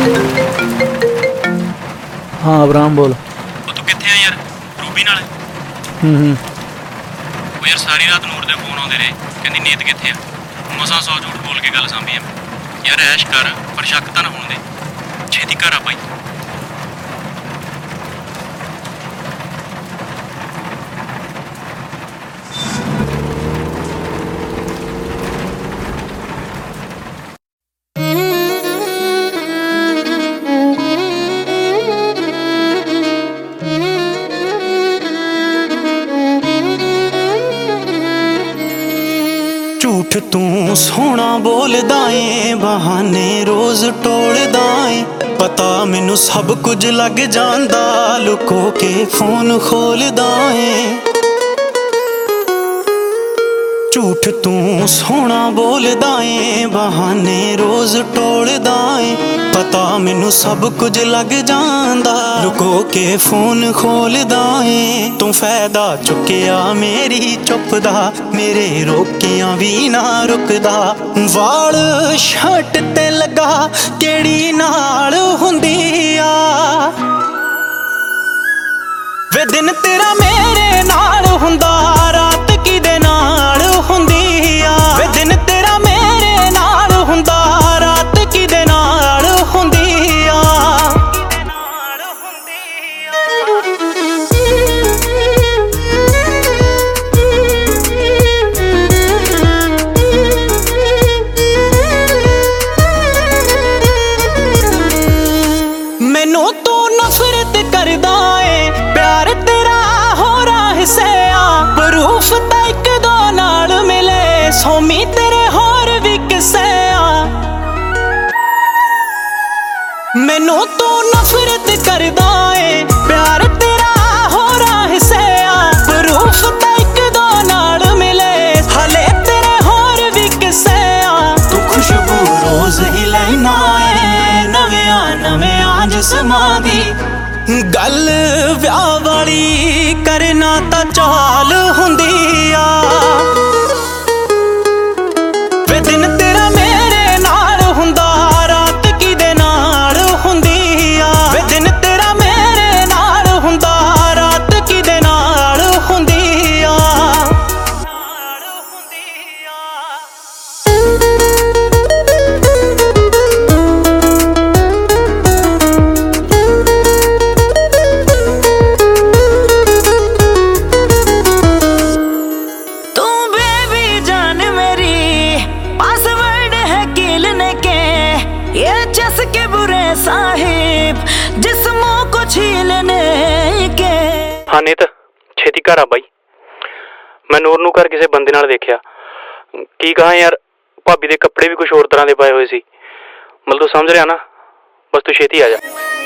हाँ अब्राहम बोल। ਉਹ ਤੂੰ ਕਿੱਥੇ ਆ ਯਾਰ? ਰੂਬੀ ਨਾਲ? ਉਹ ਯਾਰ ਸਾਰੀ ਰਾਤ ਨੂਰ ਦੇ ਫੋਨ ਆਉਂਦੇ ਰਹੇ, ਕਹਿੰਦੀ ਨੀਤ ਕਿੱਥੇ ਆ। ਮਸਾਂ 100 ਝੂਠ ਬੋਲ ਕੇ ਗੱਲ ਸਾਂਭੀ ਆ। ਯਾਰ ਐਸ਼ ਕਰ, ਪਰ ਸ਼ੱਕ ਤਾਂ ਨਾ ਹੋਣ ਦੇ। ਛੇਤੀ ਘਰ ਆ ਭਾਈ। ਝੂਠ ਤੂੰ ਸੋਹਣਾ ਬੋਲਦਾ ਏ, ਬਹਾਨੇ ਰੋਜ਼ ਟੋਲਦਾ ਏ। ਪਤਾ ਮੈਨੂੰ ਸਭ ਕੁਝ ਲੱਗ ਜਾਂਦਾ, ਲੁਕੋ ਕੇ ਫੋਨ ਖੋਲਦਾ ਏ। ਝੂਠ ਤੂੰ ਸੋਹਣਾ ਬੋਲਦਾ ਏ, ਬਹਾਨੇ ਰੋਜ਼ ਟੋਲਦਾ ਏ। ਪਤਾ ਮੈਨੂੰ ਸਭ ਕੁਝ ਲੱਗ ਜਾਂਦਾ, ਲੁਕੋ ਕੇ ਫੋਨ ਖੋਲਦਾ ਏ। ਤੂੰ ਫਾਇਦਾ ਚੁੱਕਿਆ ਮੇਰੀ ਚੁੱਪ ਦਾ, ਮੇਰੇ ਰੋਕਿਆਂ ਵੀ ਨਾ ਰੁਕਦਾ। ਵਾਲ ਸ਼ਰਟ ਤੇ ਲੱਗਾ ਕਿਹੜੀ ਨਾਲ ਹੁੰਦੀ ਆ ਵੇ। ਦਿਨ ਤੇਰਾ ਮੇਰੇ ਨਾਲ ਹੁੰਦਾ, ਰਾਤ ਕਿਹਦੇ ਨਾਲ ਹੁੰਦੀ ਆ ਵੇ। ਦਿਨ ਤੇਰਾ ਮੇਰੇ ਨਾਲ ਹੁੰਦਾ, ਰਾਤ ਕਿਹਦੇ ਨਾਲ ਹੁੰਦੀ ਆ। ਮੈਨੂੰ ਤੂੰ ਨਫ਼ਰਤ ਕਰਦਾ ਏ, ਪਿਆਰ ਤੇਰਾ ਹੋਰਾਂ ਹਿੱਸੇ ਆ। ਪ੍ਰੂਫ ਤਾਂ ਇੱਕ ਦੋ ਨਾਲ ਮਿਲੇ, ਸੋਮੀ ਤੇਰੇ ਹੋਰ ਵੀ ਕਿੱਸੇ ਆ। ਮੈਨੂੰ ਤੂੰ ਨਫ਼ਰਤ ਕਰਦਾ ਏ, ਪਿਆਰ ਤੇਰਾ ਹੋਰਾਂ ਹਿੱਸੇ ਆ। ਪ੍ਰੂਫ ਤਾਂ ਇੱਕ ਦੋ ਨਾਲ ਮਿਲੇ, ਹਲੇ ਤੇਰੇ ਹੋਰ ਵੀ ਕਿੱਸੇ ਆ। ਤੂੰ ਖੁਸ਼ਬੂ ਰੋਜ਼ ਹੀ ਲੈਣਾ ਏ, ਨਵਿਆਂ ਜਿਸਮਾਂ ਦੀ। ਗੱਲ ਵਿਆਹ ਵਾਲੀ ਕਰਨਾ ਤਾਂ ਚਾਲ ਹੁੰਦੀ ਆ ਵੇ। ਦਿਨ ਤੇਰਾ ਮੇਰੇ ਨਾਲ ਹੁੰਦਾ, ਰਾਤ ਕਿਹਦੇ ਨਾਲ ਹੁੰਦੀ ਆ ਵੇ। ਦਿਨ ਤੇਰਾ ਮੇਰੇ ਨਾਲ ਹੁੰਦਾ, ਰਾਤ ਕਿਹਦੇ ਨਾਲ ਹੁੰਦੀ ਆ। के बुरे साहिब जिस्मों को छीलने के। ਹਾਂ ਨੀਤ, ਛੇਤੀ ਘਰ ਆ ਬਾਈ। ਮੈਂ ਨੂਰ ਨੂੰ ਘਰ ਕਿਸੇ ਬੰਦੇ ਨਾਲ ਦੇਖਿਆ। ਕੀ ਕਹਾਂ ਯਾਰ, ਭਾਬੀ ਦੇ ਕੱਪੜੇ ਵੀ ਕੁਝ ਹੋਰ ਤਰ੍ਹਾਂ ਦੇ ਪਾਏ ਹੋਏ ਸੀ। ਮਤਲਬ ਤੂੰ ਸਮਝ ਰਿਹਾ ਨਾ, ਬਸ ਤੂੰ ਛੇਤੀ ਆ ਜਾ।